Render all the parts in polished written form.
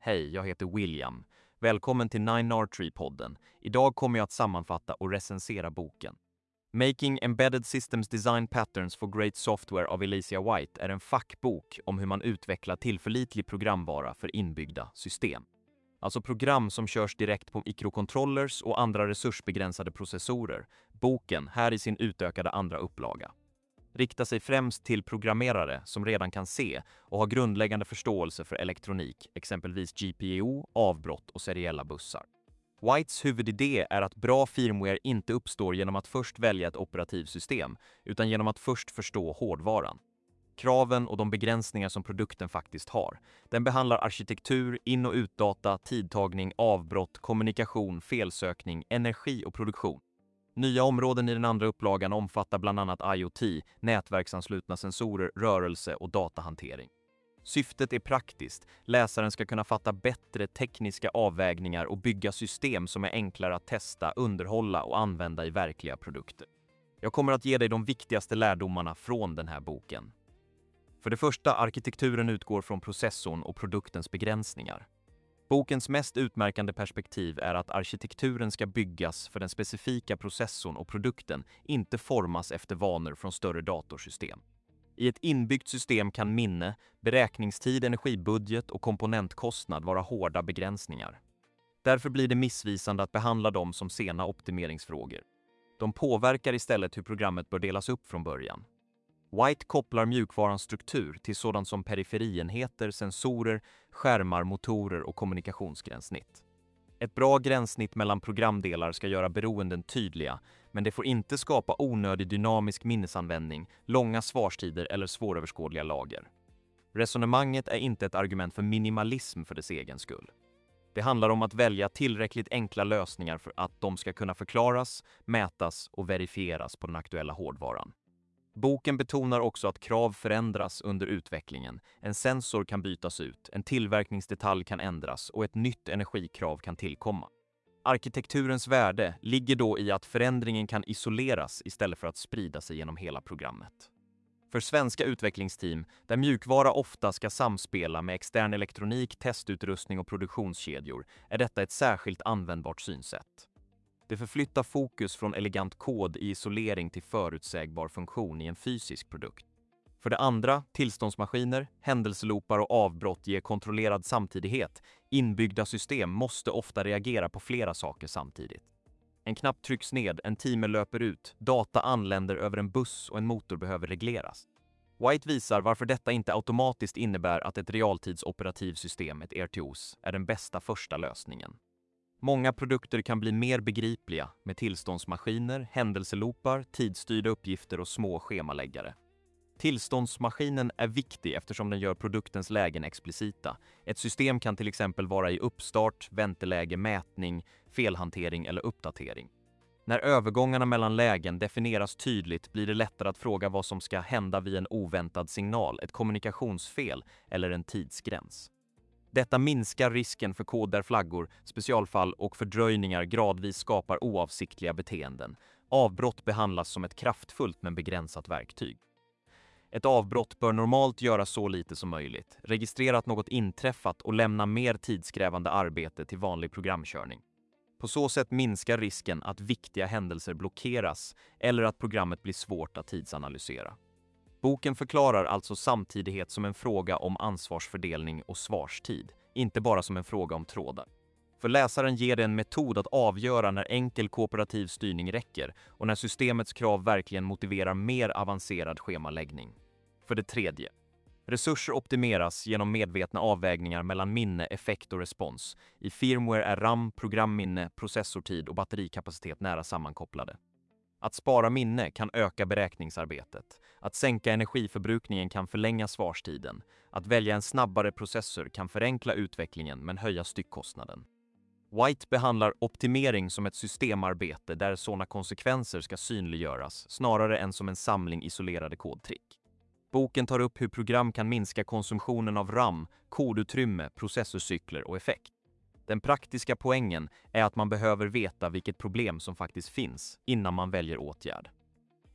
Hej, jag heter William. Välkommen till 9R3-podden. Idag kommer jag att sammanfatta och recensera boken. Making Embedded Systems Design Patterns for Great Software av Alicia White är en fackbok om hur man utvecklar tillförlitlig programvara för inbyggda system. Alltså program som körs direkt på mikrocontrollers och andra resursbegränsade processorer. Boken, här i sin utökade andra upplaga, riktar sig främst till programmerare som redan kan se och har grundläggande förståelse för elektronik, exempelvis GPIO, avbrott och seriella bussar. Whites huvudidé är att bra firmware inte uppstår genom att först välja ett operativsystem, utan genom att först förstå hårdvaran. Kraven och de begränsningar som produkten faktiskt har. Den behandlar arkitektur, in- och utdata, tidtagning, avbrott, kommunikation, felsökning, energi och produktion. Nya områden i den andra upplagan omfattar bland annat IoT, nätverksanslutna sensorer, rörelse och datahantering. Syftet är praktiskt. Läsaren ska kunna fatta bättre tekniska avvägningar och bygga system som är enklare att testa, underhålla och använda i verkliga produkter. Jag kommer att ge dig de viktigaste lärdomarna från den här boken. För det första, arkitekturen utgår från processorn och produktens begränsningar. Bokens mest utmärkande perspektiv är att arkitekturen ska byggas för den specifika processorn och produkten, inte formas efter vanor från större datorsystem. I ett inbyggt system kan minne, beräkningstid, energibudget och komponentkostnad vara hårda begränsningar. Därför blir det missvisande att behandla dem som sena optimeringsfrågor. De påverkar istället hur programmet bör delas upp från början. White kopplar mjukvarans struktur till sådant som periferienheter, sensorer, skärmar, motorer och kommunikationsgränssnitt. Ett bra gränssnitt mellan programdelar ska göra beroenden tydliga, men det får inte skapa onödig dynamisk minnesanvändning, långa svarstider eller svåröverskådliga lager. Resonemanget är inte ett argument för minimalism för dess egen skull. Det handlar om att välja tillräckligt enkla lösningar för att de ska kunna förklaras, mätas och verifieras på den aktuella hårdvaran. Boken betonar också att krav förändras under utvecklingen. En sensor kan bytas ut, en tillverkningsdetalj kan ändras och ett nytt energikrav kan tillkomma. Arkitekturens värde ligger då i att förändringen kan isoleras istället för att sprida sig genom hela programmet. För svenska utvecklingsteam, där mjukvara ofta ska samspela med extern elektronik, testutrustning och produktionskedjor, är detta ett särskilt användbart synsätt. Det förflyttar fokus från elegant kod i isolering till förutsägbar funktion i en fysisk produkt. För det andra, tillståndsmaskiner, händelseloopar och avbrott ger kontrollerad samtidighet. Inbyggda system måste ofta reagera på flera saker samtidigt. En knapp trycks ned, en timer löper ut, data anländer över en buss och en motor behöver regleras. White visar varför detta inte automatiskt innebär att ett realtidsoperativsystem, ett RTOS, är den bästa första lösningen. Många produkter kan bli mer begripliga med tillståndsmaskiner, händelseloopar, tidsstyrda uppgifter och små schemaläggare. Tillståndsmaskinen är viktig eftersom den gör produktens lägen explicita. Ett system kan till exempel vara i uppstart, vänteläge, mätning, felhantering eller uppdatering. När övergångarna mellan lägen definieras tydligt blir det lättare att fråga vad som ska hända vid en oväntad signal, ett kommunikationsfel eller en tidsgräns. Detta minskar risken för kod där flaggor, specialfall och fördröjningar gradvis skapar oavsiktliga beteenden. Avbrott behandlas som ett kraftfullt men begränsat verktyg. Ett avbrott bör normalt göra så lite som möjligt, registrera att något inträffat och lämna mer tidskrävande arbete till vanlig programkörning. På så sätt minskar risken att viktiga händelser blockeras eller att programmet blir svårt att tidsanalysera. Boken förklarar alltså samtidighet som en fråga om ansvarsfördelning och svarstid, inte bara som en fråga om trådar. För läsaren ger det en metod att avgöra när enkel kooperativ styrning räcker och när systemets krav verkligen motiverar mer avancerad schemaläggning. För det tredje, resurser optimeras genom medvetna avvägningar mellan minne, effekt och respons. I firmware är RAM, programminne, processortid och batterikapacitet nära sammankopplade. Att spara minne kan öka beräkningsarbetet. Att sänka energiförbrukningen kan förlänga svarstiden. Att välja en snabbare processor kan förenkla utvecklingen men höja styckkostnaden. White behandlar optimering som ett systemarbete där sådana konsekvenser ska synliggöras snarare än som en samling isolerade kodtrick. Boken tar upp hur program kan minska konsumtionen av RAM, kodutrymme, processorcykler och effekt. Den praktiska poängen är att man behöver veta vilket problem som faktiskt finns innan man väljer åtgärd.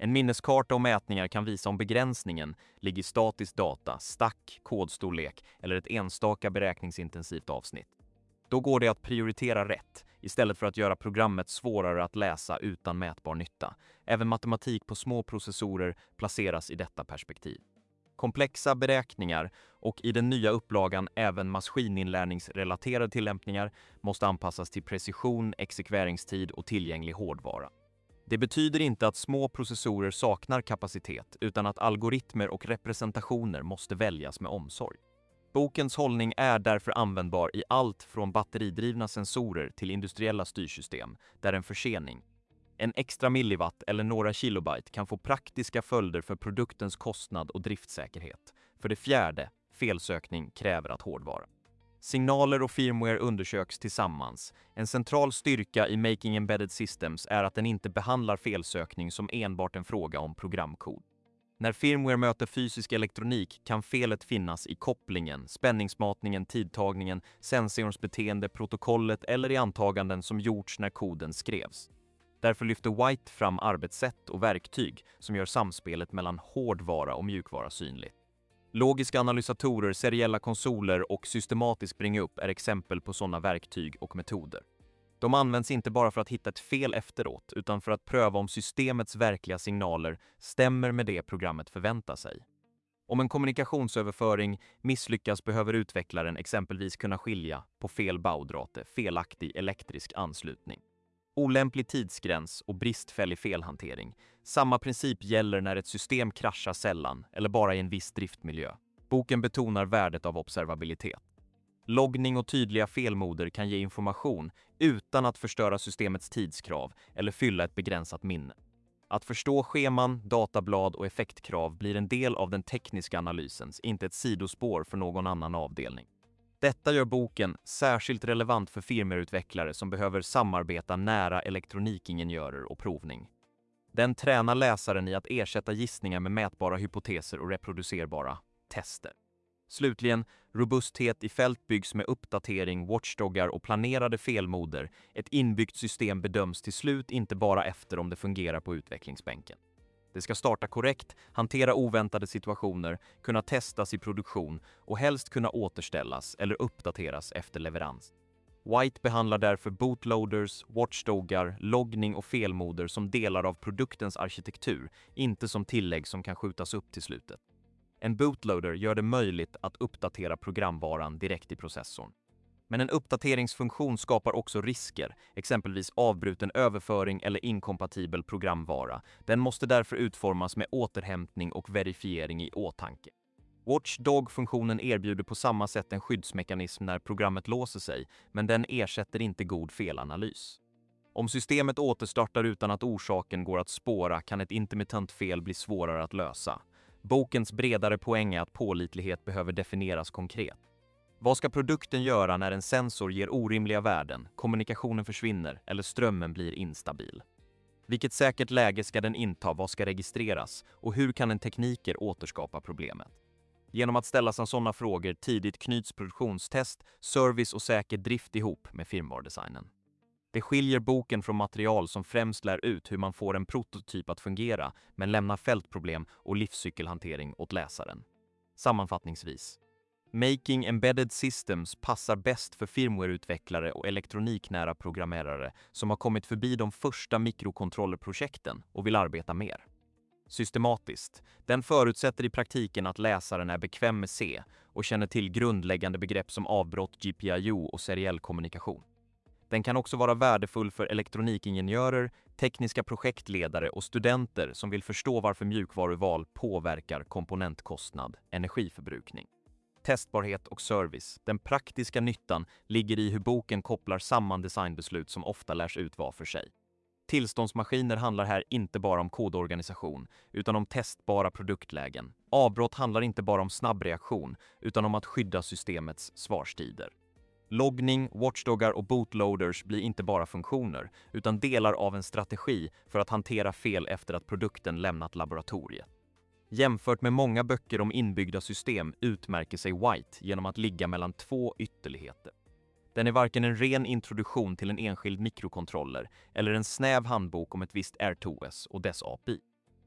En minneskarta och mätningar kan visa om begränsningen ligger i statisk data, stack, kodstorlek eller ett enstaka beräkningsintensivt avsnitt. Då går det att prioritera rätt istället för att göra programmet svårare att läsa utan mätbar nytta. Även matematik på små processorer placeras i detta perspektiv. Komplexa beräkningar och i den nya upplagan även maskininlärningsrelaterade tillämpningar måste anpassas till precision, exekveringstid och tillgänglig hårdvara. Det betyder inte att små processorer saknar kapacitet utan att algoritmer och representationer måste väljas med omsorg. Bokens hållning är därför användbar i allt från batteridrivna sensorer till industriella styrsystem, där en försening, en extra milliwatt eller några kilobyte kan få praktiska följder för produktens kostnad och driftsäkerhet. För det fjärde, felsökning kräver att hårdvara. Signaler och firmware undersöks tillsammans. En central styrka i Making Embedded Systems är att den inte behandlar felsökning som enbart en fråga om programkod. När firmware möter fysisk elektronik kan felet finnas i kopplingen, spänningsmatningen, tidtagningen, sensorns beteende, protokollet eller i antaganden som gjorts när koden skrevs. Därför lyfter White fram arbetssätt och verktyg som gör samspelet mellan hårdvara och mjukvara synligt. Logiska analysatorer, seriella konsoler och systematisk bringa upp är exempel på sådana verktyg och metoder. De används inte bara för att hitta ett fel efteråt utan för att pröva om systemets verkliga signaler stämmer med det programmet förväntar sig. Om en kommunikationsöverföring misslyckas behöver utvecklaren exempelvis kunna skilja på fel baudrate, felaktig elektrisk anslutning, olämplig tidsgräns och bristfällig felhantering. Samma princip gäller när ett system kraschar sällan eller bara i en viss driftmiljö. Boken betonar värdet av observabilitet. Loggning och tydliga felmoder kan ge information utan att förstöra systemets tidskrav eller fylla ett begränsat minne. Att förstå scheman, datablad och effektkrav blir en del av den tekniska analysens, inte ett sidospår för någon annan avdelning. Detta gör boken särskilt relevant för firmautvecklare som behöver samarbeta nära elektronikingenjörer och provning. Den tränar läsaren i att ersätta gissningar med mätbara hypoteser och reproducerbara tester. Slutligen, robusthet i fält byggs med uppdatering, watchdoggar och planerade felmoder. Ett inbyggt system bedöms till slut inte bara efter om det fungerar på utvecklingsbänken. Det ska starta korrekt, hantera oväntade situationer, kunna testas i produktion och helst kunna återställas eller uppdateras efter leverans. White behandlar därför bootloaders, watchdoggar, loggning och felmoder som delar av produktens arkitektur, inte som tillägg som kan skjutas upp till slutet. En bootloader gör det möjligt att uppdatera programvaran direkt i processorn. Men en uppdateringsfunktion skapar också risker, exempelvis avbruten överföring eller inkompatibel programvara. Den måste därför utformas med återhämtning och verifiering i åtanke. Watchdog-funktionen erbjuder på samma sätt en skyddsmekanism när programmet låser sig, men den ersätter inte god felanalys. Om systemet återstartar utan att orsaken går att spåra kan ett intermittent fel bli svårare att lösa. Bokens bredare poäng är att pålitlighet behöver definieras konkret. Vad ska produkten göra när en sensor ger orimliga värden, kommunikationen försvinner eller strömmen blir instabil? Vilket säkert läge ska den inta, vad ska registreras och hur kan en tekniker återskapa problemet? Genom att ställa sig sådana frågor tidigt knyts produktionstest, service och säker drift ihop med firmwaredesignen. Det skiljer boken från material som främst lär ut hur man får en prototyp att fungera men lämnar fältproblem och livscykelhantering åt läsaren. Sammanfattningsvis. Making Embedded Systems passar bäst för firmwareutvecklare och elektroniknära programmerare som har kommit förbi de första mikrokontrollerprojekten och vill arbeta mer systematiskt. Den förutsätter i praktiken att läsaren är bekväm med C och känner till grundläggande begrepp som avbrott, GPIO och seriell kommunikation. Den kan också vara värdefull för elektronikingenjörer, tekniska projektledare och studenter som vill förstå varför mjukvaruval påverkar komponentkostnad, energiförbrukning. Testbarhet och service. Den praktiska nyttan ligger i hur boken kopplar samman designbeslut som ofta lärs ut var för sig. Tillståndsmaskiner handlar här inte bara om kodorganisation, utan om testbara produktlägen. Avbrott handlar inte bara om snabbreaktion, utan om att skydda systemets svarstider. Loggning, watchdoggar och bootloaders blir inte bara funktioner, utan delar av en strategi för att hantera fel efter att produkten lämnat laboratoriet. Jämfört med många böcker om inbyggda system utmärker sig White genom att ligga mellan två ytterligheter. Den är varken en ren introduktion till en enskild mikrokontroller eller en snäv handbok om ett visst R2S och dess API.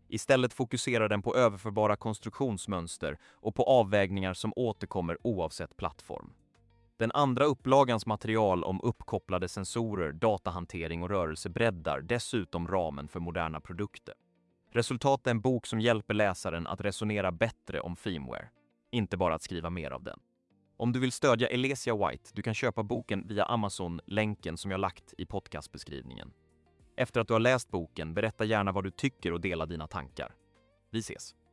Istället fokuserar den på överförbara konstruktionsmönster och på avvägningar som återkommer oavsett plattform. Den andra upplagans material om uppkopplade sensorer, datahantering och rörelse breddar dessutom ramen för moderna produkter. Resultatet är en bok som hjälper läsaren att resonera bättre om firmware, inte bara att skriva mer av den. Om du vill stödja Elesia White, du kan köpa boken via Amazon, länken som jag lagt i podcastbeskrivningen. Efter att du har läst boken, berätta gärna vad du tycker och dela dina tankar. Vi ses!